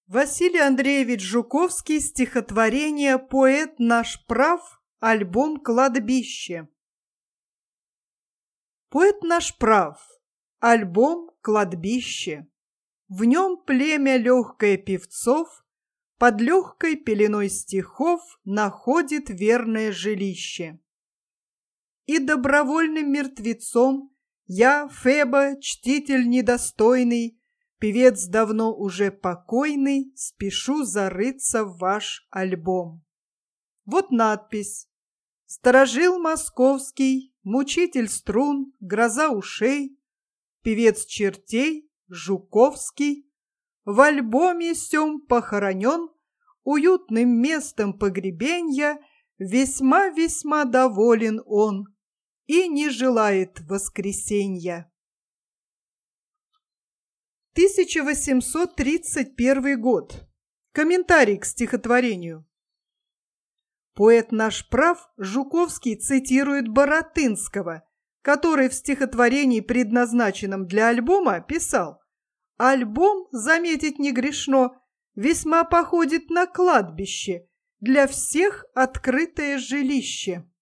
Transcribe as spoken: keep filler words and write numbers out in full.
Василий Андреевич Жуковский, стихотворение «Поэт наш прав», альбом «Кладбище». Поэт наш прав, альбом «Кладбище». В нем племя легкое певцов под легкой пеленой стихов находит верное жилище. И добровольным мертвецом я, Феба, чтитель недостойный, певец давно уже покойный, спешу зарыться в ваш альбом. Вот надпись: «Сторожил московский, мучитель струн, гроза ушей, певец чертей, Жуковский, в альбоме сём похоронен, уютным местом погребенья весьма-весьма доволен он и не желает воскресенья». тысяча восемьсот тридцать первый год. Комментарий к стихотворению. Поэт наш прав Жуковский цитирует Баратынского, который в стихотворении, предназначенном для альбома, писал: «Альбом, заметить не грешно, весьма походит на кладбище, для всех открытое жилище».